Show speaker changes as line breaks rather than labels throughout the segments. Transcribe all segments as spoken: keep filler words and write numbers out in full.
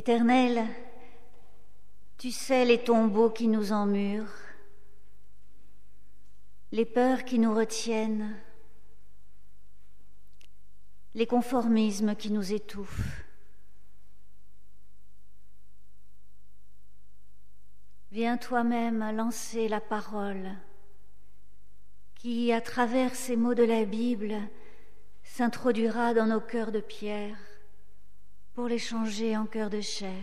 Éternel, tu sais les tombeaux qui nous emmurent, les peurs qui nous retiennent, les conformismes qui nous étouffent. Viens toi-même lancer la parole qui, à travers ces mots de la Bible, s'introduira dans nos cœurs de pierre pour les changer en cœurs de chair.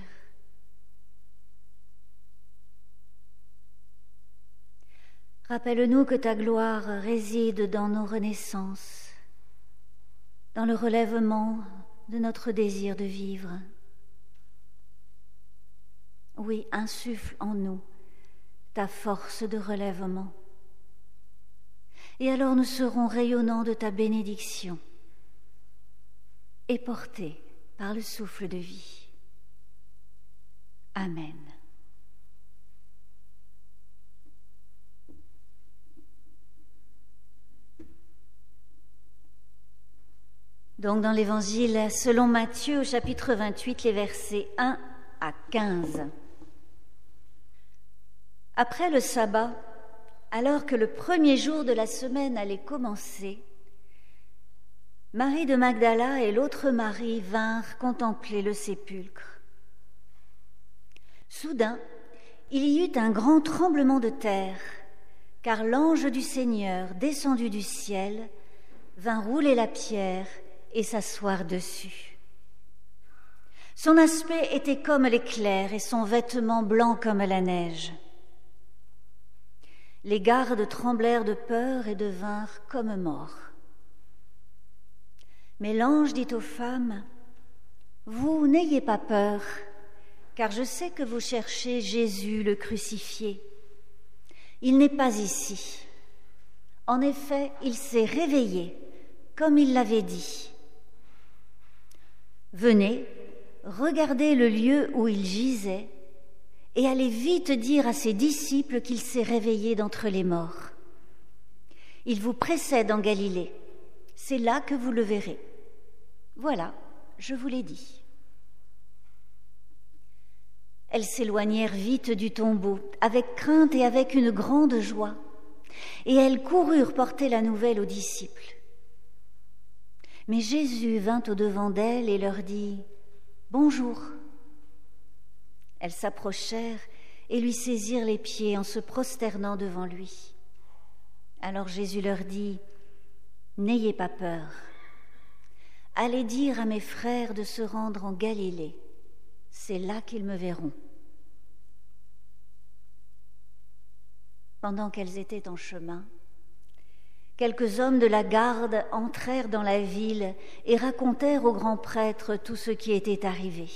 Rappelle-nous que ta gloire réside dans nos renaissances, dans le relèvement de notre désir de vivre. Oui, insuffle en nous ta force de relèvement. Et alors nous serons rayonnants de ta bénédiction et portés par le souffle de vie. Amen. Donc dans l'Évangile selon Matthieu au chapitre vingt-huit, les versets un à quinze. Après le sabbat, alors que le premier jour de la semaine allait commencer, Marie de Magdala et l'autre Marie vinrent contempler le sépulcre. Soudain, il y eut un grand tremblement de terre, car l'ange du Seigneur, descendu du ciel, vint rouler la pierre et s'asseoir dessus. Son aspect était comme l'éclair et son vêtement blanc comme la neige. Les gardes tremblèrent de peur et devinrent comme morts. Mais l'ange dit aux femmes, « Vous n'ayez pas peur, car je sais que vous cherchez Jésus le crucifié. Il n'est pas ici. En effet, il s'est réveillé, comme il l'avait dit. Venez, regardez le lieu où il gisait, et allez vite dire à ses disciples qu'il s'est réveillé d'entre les morts. Il vous précède en Galilée. C'est là que vous le verrez. Voilà, je vous l'ai dit. » Elles s'éloignèrent vite du tombeau, avec crainte et avec une grande joie, et elles coururent porter la nouvelle aux disciples. Mais Jésus vint au-devant d'elles et leur dit « Bonjour ». Elles s'approchèrent et lui saisirent les pieds en se prosternant devant lui. Alors Jésus leur dit « N'ayez pas peur. Allez dire à mes frères de se rendre en Galilée. C'est là qu'ils me verront. » Pendant qu'elles étaient en chemin, quelques hommes de la garde entrèrent dans la ville et racontèrent au grand prêtre tout ce qui était arrivé.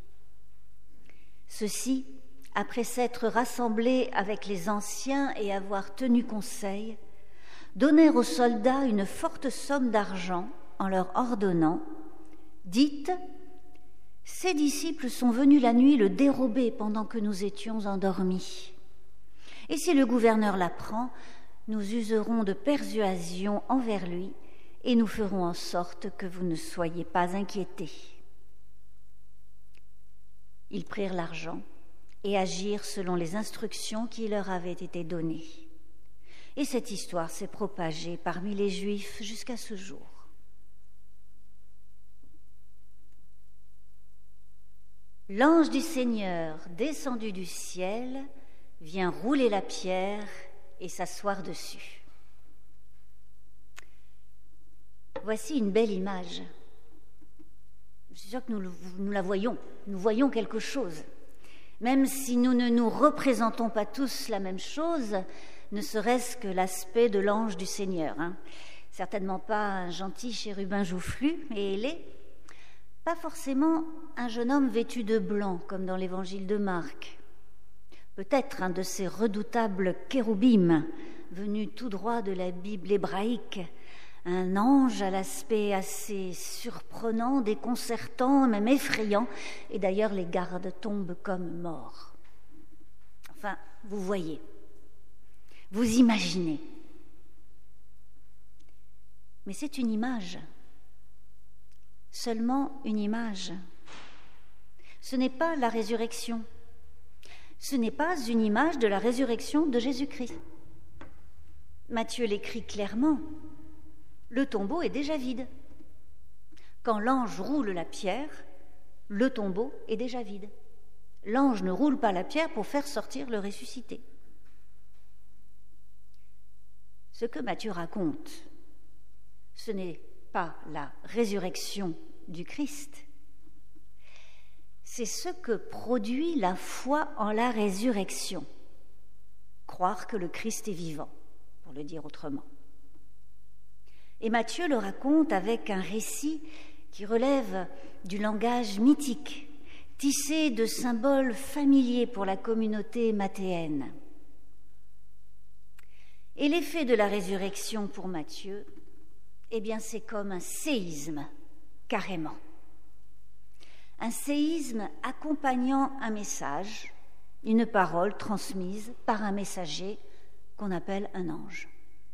Ceux-ci, après s'être rassemblés avec les anciens et avoir tenu conseil, donnèrent aux soldats une forte somme d'argent en leur ordonnant « Dites, ces disciples sont venus la nuit le dérober pendant que nous étions endormis. Et si le gouverneur l'apprend, nous userons de persuasion envers lui et nous ferons en sorte que vous ne soyez pas inquiétés. » Ils prirent l'argent et agirent selon les instructions qui leur avaient été données. Et cette histoire s'est propagée parmi les Juifs jusqu'à ce jour. L'ange du Seigneur, descendu du ciel, vient rouler la pierre et s'asseoir dessus. Voici une belle image. Je suis sûre que nous, nous la voyons, nous voyons quelque chose. Même si nous ne nous représentons pas tous la même chose, ne serait-ce que l'aspect de l'ange du Seigneur. Hein. Certainement pas un gentil chérubin joufflu et ailé, pas forcément un jeune homme vêtu de blanc, comme dans l'évangile de Marc. Peut-être un de ces redoutables kéroubim, venus tout droit de la Bible hébraïque, un ange à l'aspect assez surprenant, déconcertant, même effrayant, et d'ailleurs les gardes tombent comme morts. Enfin, vous voyez, vous imaginez. Mais c'est une image, seulement une image. ce n'est pas la résurrection. Ce n'est pas une image de la résurrection de Jésus-Christ. Matthieu l'écrit clairement, le tombeau est déjà vide. Quand l'ange roule la pierre, le tombeau est déjà vide. L'ange ne roule pas la pierre pour faire sortir le ressuscité. Ce que Matthieu raconte, ce n'est pas la résurrection du Christ, c'est ce que produit la foi en la résurrection. Croire que le Christ est vivant, pour le dire autrement. Et Matthieu le raconte avec un récit qui relève du langage mythique, tissé de symboles familiers pour la communauté mathéenne. Et l'effet de la résurrection pour Matthieu, eh bien c'est comme un séisme, carrément. Un séisme accompagnant un message, une parole transmise par un messager qu'on appelle un ange.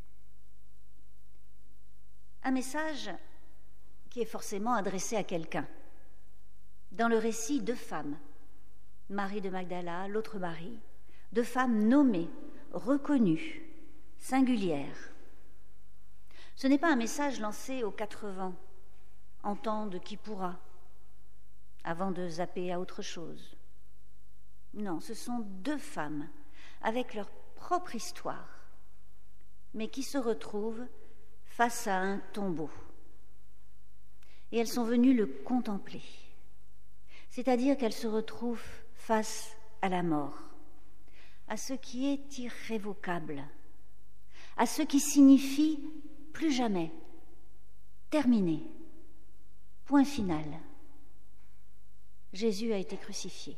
Un message qui est forcément adressé à quelqu'un. Dans le récit, deux femmes, Marie de Magdala, l'autre Marie, deux femmes nommées, reconnues, singulières. Ce n'est pas un message lancé aux quatre vents, en temps de qui pourra, avant de zapper à autre chose. Non, ce sont deux femmes avec leur propre histoire, mais qui se retrouvent face à un tombeau. Et elles sont venues le contempler, c'est-à-dire qu'elles se retrouvent face à la mort, à ce qui est irrévocable, à ce qui signifie plus jamais, terminé, point final. Jésus a été crucifié.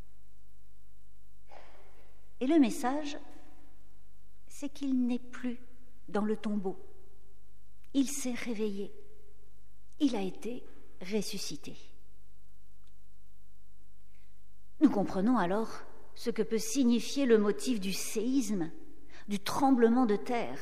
Et le message, c'est qu'il n'est plus dans le tombeau. Il s'est réveillé. Il a été ressuscité. Nous comprenons alors ce que peut signifier le motif du séisme, du tremblement de terre.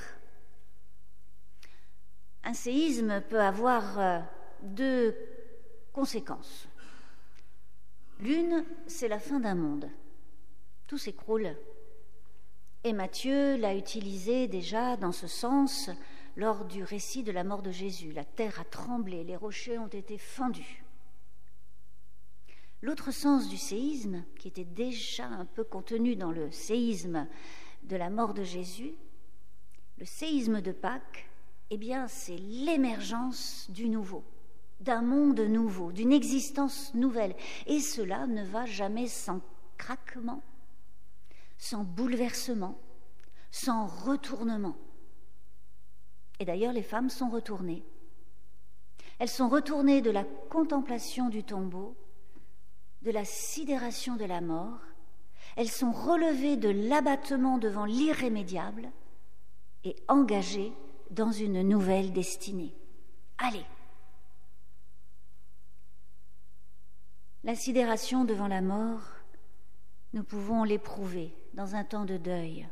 Un séisme peut avoir deux conséquences. L'une, c'est la fin d'un monde. Tout s'écroule. Et Matthieu l'a utilisé déjà dans ce sens lors du récit de la mort de Jésus. La terre a tremblé, les rochers ont été fendus. L'autre sens du séisme, qui était déjà un peu contenu dans le séisme de la mort de Jésus, le séisme de Pâques, eh bien, c'est l'émergence du nouveau, d'un monde nouveau, d'une existence nouvelle. Et cela ne va jamais sans craquement, sans bouleversement, sans retournement. Et d'ailleurs, les femmes sont retournées. Elles sont retournées de la contemplation du tombeau, de la sidération de la mort. Elles sont relevées de l'abattement devant l'irrémédiable et engagées dans une nouvelle destinée. Allez! La sidération devant la mort, nous pouvons l'éprouver dans un temps de deuil.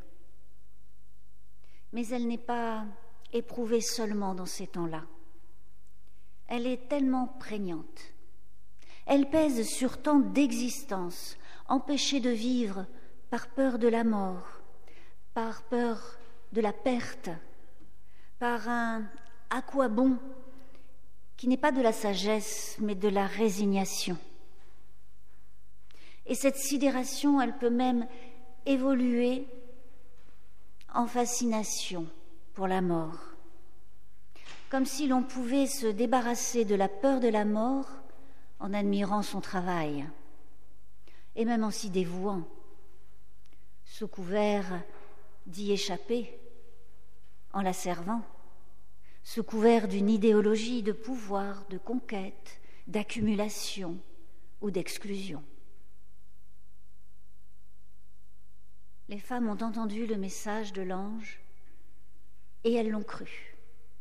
Mais elle n'est pas éprouvée seulement dans ces temps-là. Elle est tellement prégnante. Elle pèse sur tant d'existence, empêchée de vivre par peur de la mort, par peur de la perte, par un « à quoi bon » qui n'est pas de la sagesse, mais de la résignation. Et cette sidération, elle peut même évoluer en fascination pour la mort, comme si l'on pouvait se débarrasser de la peur de la mort en admirant son travail, et même en s'y dévouant, sous couvert d'y échapper, en la servant, sous couvert d'une idéologie de pouvoir, de conquête, d'accumulation ou d'exclusion. Les femmes ont entendu le message de l'ange et elles l'ont cru.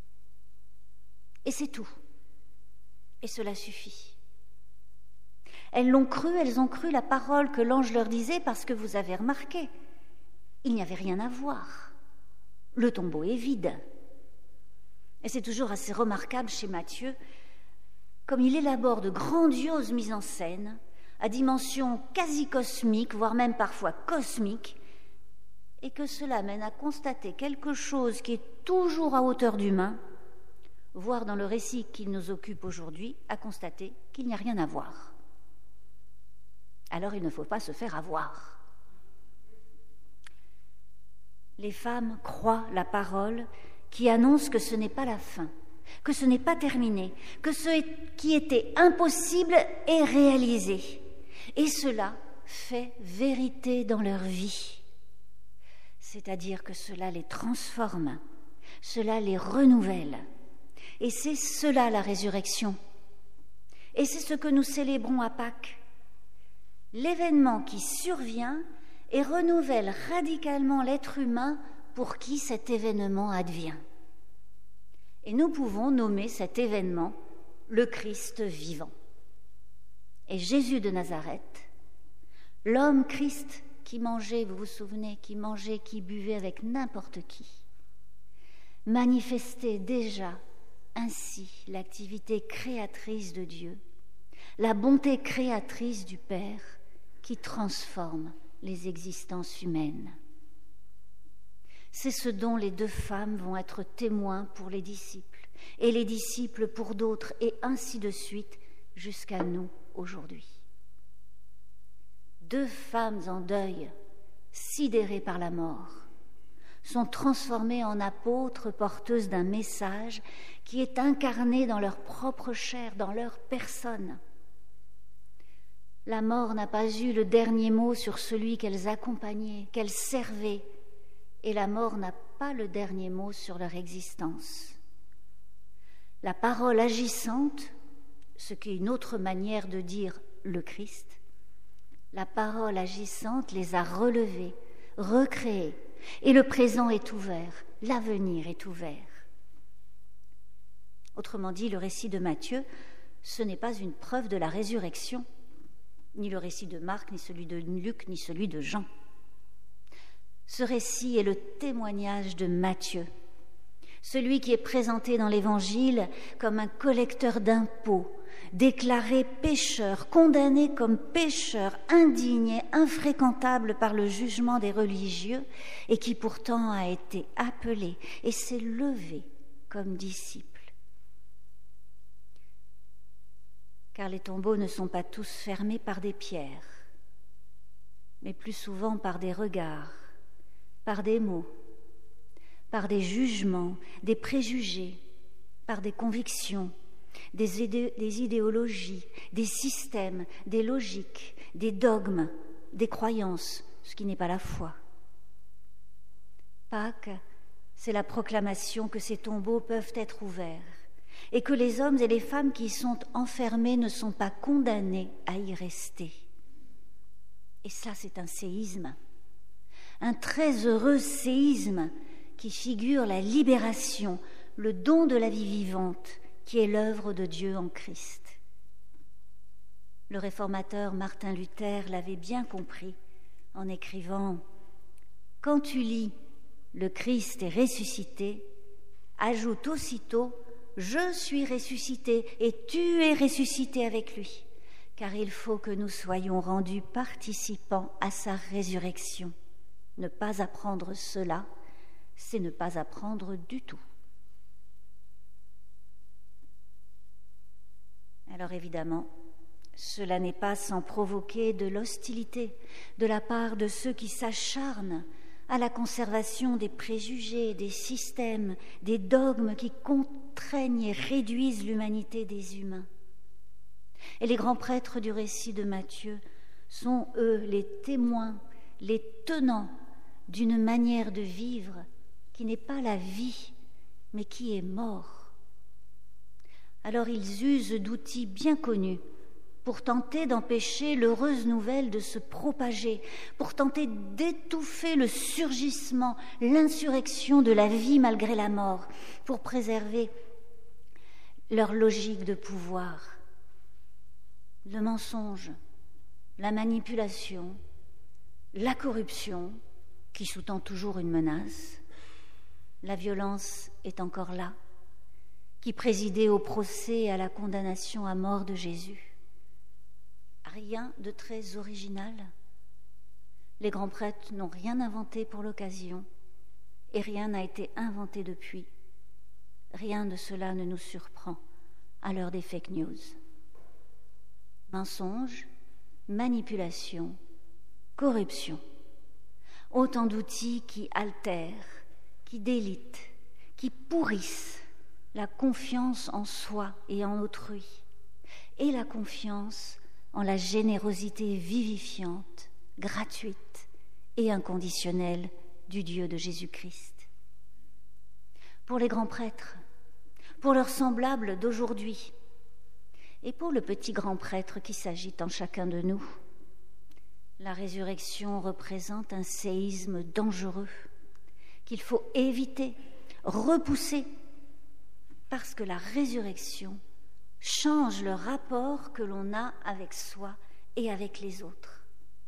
Et c'est tout. Et cela suffit. Elles l'ont cru, elles ont cru la parole que l'ange leur disait parce que vous avez remarqué, il n'y avait rien à voir. Le tombeau est vide. Et c'est toujours assez remarquable chez Matthieu, comme il élabore de grandioses mises en scène à dimension quasi cosmique, voire même parfois cosmique, et que cela mène à constater quelque chose qui est toujours à hauteur d'humain, voire dans le récit qui nous occupe aujourd'hui, à constater qu'il n'y a rien à voir. Alors il ne faut pas se faire avoir. Les femmes croient la parole qui annonce que ce n'est pas la fin, que ce n'est pas terminé, que ce qui était impossible est réalisé. Et cela fait vérité dans leur vie. C'est-à-dire que cela les transforme, cela les renouvelle. Et c'est cela la résurrection. Et c'est ce que nous célébrons à Pâques. L'événement qui survient et renouvelle radicalement l'être humain pour qui cet événement advient. Et nous pouvons nommer cet événement le Christ vivant. Et Jésus de Nazareth, l'homme Christ qui mangeait, vous vous souvenez, qui mangeait, qui buvait avec n'importe qui, manifestait déjà ainsi l'activité créatrice de Dieu, la bonté créatrice du Père qui transforme les existences humaines. C'est ce dont les deux femmes vont être témoins pour les disciples, et les disciples pour d'autres, et ainsi de suite jusqu'à nous aujourd'hui. Deux femmes en deuil, sidérées par la mort, sont transformées en apôtres porteuses d'un message qui est incarné dans leur propre chair, dans leur personne. La mort n'a pas eu le dernier mot sur celui qu'elles accompagnaient, qu'elles servaient, et la mort n'a pas le dernier mot sur leur existence. La parole agissante, ce qui est une autre manière de dire le Christ, la parole agissante les a relevés, recréés, et le présent est ouvert, l'avenir est ouvert. Autrement dit, le récit de Matthieu, ce n'est pas une preuve de la résurrection, ni le récit de Marc, ni celui de Luc, ni celui de Jean. Ce récit est le témoignage de Matthieu, celui qui est présenté dans l'Évangile comme un collecteur d'impôts, déclaré pécheur, condamné comme pécheur, indigné, infréquentable par le jugement des religieux, et qui pourtant a été appelé et s'est levé comme disciple. Car les tombeaux ne sont pas tous fermés par des pierres, mais plus souvent par des regards, par des mots, par des jugements, des préjugés, par des convictions, des, idé- des idéologies, des systèmes, des logiques, des dogmes, des croyances, ce qui n'est pas la foi. Pâques, c'est la proclamation que ces tombeaux peuvent être ouverts et que les hommes et les femmes qui y sont enfermés ne sont pas condamnés à y rester. Et ça, c'est un séisme, un très heureux séisme qui figure la libération, le don de la vie vivante, qui est l'œuvre de Dieu en Christ. Le réformateur Martin Luther l'avait bien compris en écrivant « Quand tu lis « Le Christ est ressuscité », ajoute aussitôt « Je suis ressuscité et tu es ressuscité avec lui », car il faut que nous soyons rendus participants à sa résurrection. Ne pas apprendre cela, c'est ne pas apprendre du tout. Alors évidemment, cela n'est pas sans provoquer de l'hostilité de la part de ceux qui s'acharnent à la conservation des préjugés, des systèmes, des dogmes qui contraignent et réduisent l'humanité des humains. Et les grands prêtres du récit de Matthieu sont, eux, les témoins, les tenants d'une manière de vivre qui n'est pas la vie, mais qui est mort. Alors ils usent d'outils bien connus pour tenter d'empêcher l'heureuse nouvelle de se propager, pour tenter d'étouffer le surgissement, l'insurrection de la vie malgré la mort, pour préserver leur logique de pouvoir. Le mensonge, la manipulation, la corruption, qui sous-tend toujours une menace, la violence est encore là, qui présidait au procès et à la condamnation à mort de Jésus. rien de très original. Les grands prêtres n'ont rien inventé pour l'occasion et rien n'a été inventé depuis. Rien de cela ne nous surprend à l'heure des fake news. Mensonges, manipulation, corruption, autant d'outils qui altèrent, qui délitent, qui pourrissent la confiance en soi et en autrui, et la confiance en la générosité vivifiante, gratuite et inconditionnelle du Dieu de Jésus-Christ. Pour les grands prêtres, pour leurs semblables d'aujourd'hui, et pour le petit grand prêtre qui s'agite en chacun de nous, la résurrection représente un séisme dangereux qu'il faut éviter, repousser, parce que la résurrection change le rapport que l'on a avec soi et avec les autres.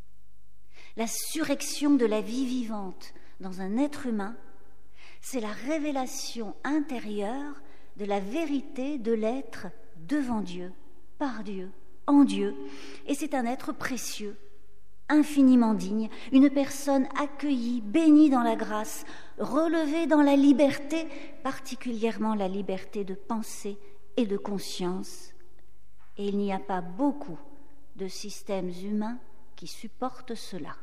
La surrection de la vie vivante dans un être humain, c'est la révélation intérieure de la vérité de l'être devant Dieu, par Dieu, en Dieu, et c'est un être précieux, infiniment digne, une personne accueillie, bénie dans la grâce, relevée dans la liberté, particulièrement la liberté de pensée et de conscience. Et il n'y a pas beaucoup de systèmes humains qui supportent cela.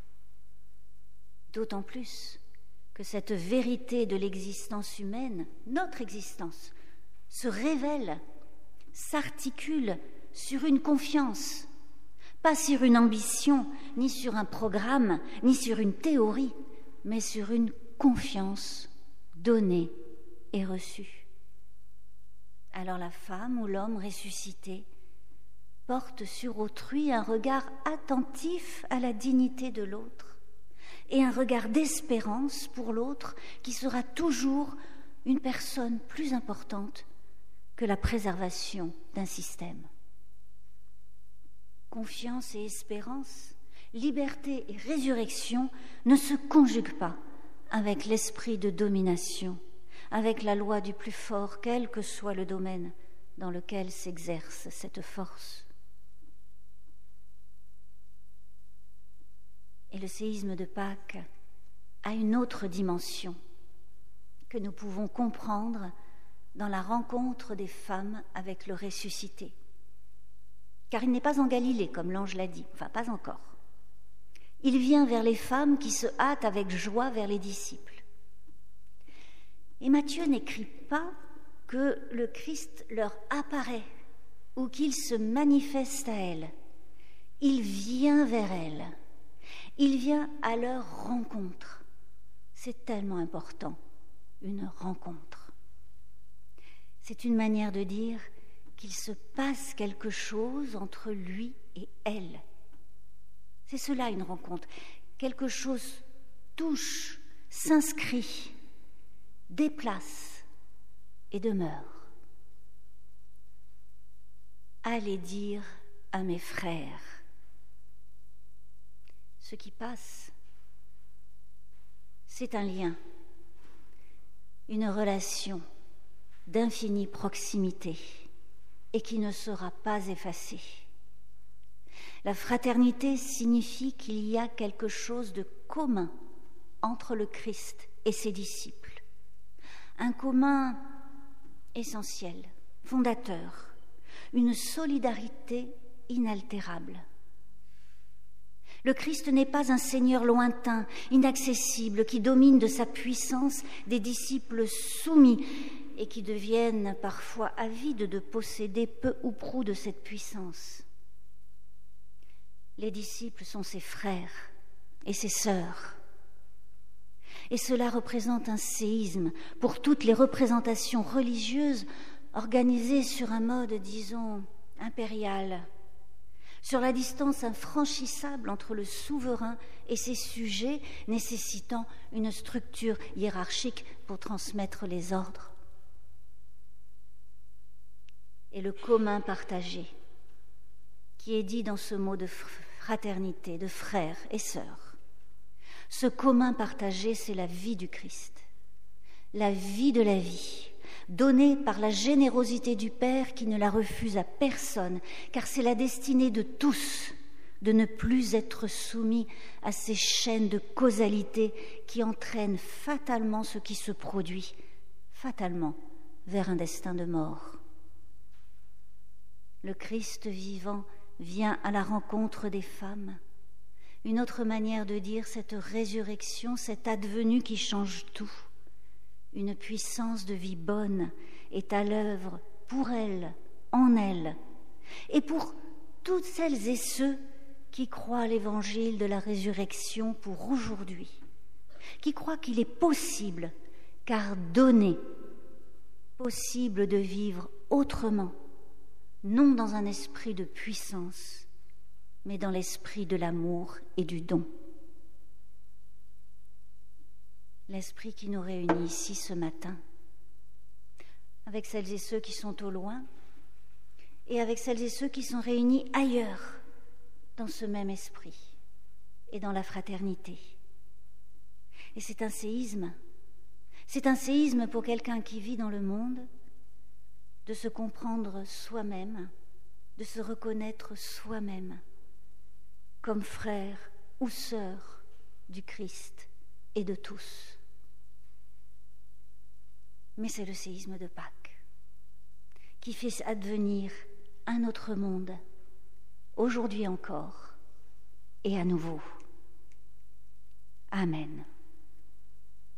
D'autant plus que cette vérité de l'existence humaine, notre existence, se révèle, s'articule sur une confiance, pas sur une ambition, ni sur un programme, ni sur une théorie, mais sur une confiance donnée et reçue. Alors la femme ou l'homme ressuscité porte sur autrui un regard attentif à la dignité de l'autre et un regard d'espérance pour l'autre qui sera toujours une personne plus importante que la préservation d'un système. Confiance et espérance, liberté et résurrection ne se conjuguent pas avec l'esprit de domination, avec la loi du plus fort, quel que soit le domaine dans lequel s'exerce cette force. Et le séisme de Pâques a une autre dimension que nous pouvons comprendre dans la rencontre des femmes avec le ressuscité. Car il n'est pas en Galilée, comme l'ange l'a dit, enfin pas encore. Il vient vers les femmes qui se hâtent avec joie vers les disciples. Et Matthieu n'écrit pas que le Christ leur apparaît ou qu'il se manifeste à elles. Il vient vers elles. Il vient à leur rencontre. C'est tellement important, une rencontre. C'est une manière de dire qu'il se passe quelque chose entre lui et elle. C'est cela une rencontre. Quelque chose touche, s'inscrit, déplace et demeure. Allez dire à mes frères. Ce qui passe, c'est un lien, une relation d'infinie proximité et qui ne sera pas effacée. La fraternité signifie qu'il y a quelque chose de commun entre le Christ et ses disciples, un commun essentiel, fondateur, une solidarité inaltérable. Le Christ n'est pas un Seigneur lointain, inaccessible, qui domine de sa puissance des disciples soumis et qui deviennent parfois avides de posséder peu ou prou de cette puissance. Les disciples sont ses frères et ses sœurs. Et cela représente un séisme pour toutes les représentations religieuses organisées sur un mode, disons, impérial, sur la distance infranchissable entre le souverain et ses sujets, nécessitant une structure hiérarchique pour transmettre les ordres. Et le commun partagé, qui est dit dans ce mot de fraternité, de frères et sœurs. Ce commun partagé, c'est la vie du Christ, la vie de la vie, donnée par la générosité du Père qui ne la refuse à personne, car c'est la destinée de tous de ne plus être soumis à ces chaînes de causalité qui entraînent fatalement ce qui se produit, fatalement, vers un destin de mort. Le Christ vivant vient à la rencontre des femmes. Une autre manière de dire cette résurrection, cet advenu qui change tout. Une puissance de vie bonne est à l'œuvre pour elle, en elle, et pour toutes celles et ceux qui croient à l'évangile de la résurrection pour aujourd'hui, qui croient qu'il est possible, car donné, possible de vivre autrement, non dans un esprit de puissance, mais dans l'esprit de l'amour et du don. L'esprit qui nous réunit ici ce matin, avec celles et ceux qui sont au loin, et avec celles et ceux qui sont réunis ailleurs, dans ce même esprit et dans la fraternité. Et c'est un séisme, c'est un séisme pour quelqu'un qui vit dans le monde, de se comprendre soi-même, de se reconnaître soi-même comme frère ou sœur du Christ et de tous. Mais c'est le séisme de Pâques qui fait advenir un autre monde, aujourd'hui encore et à nouveau. Amen.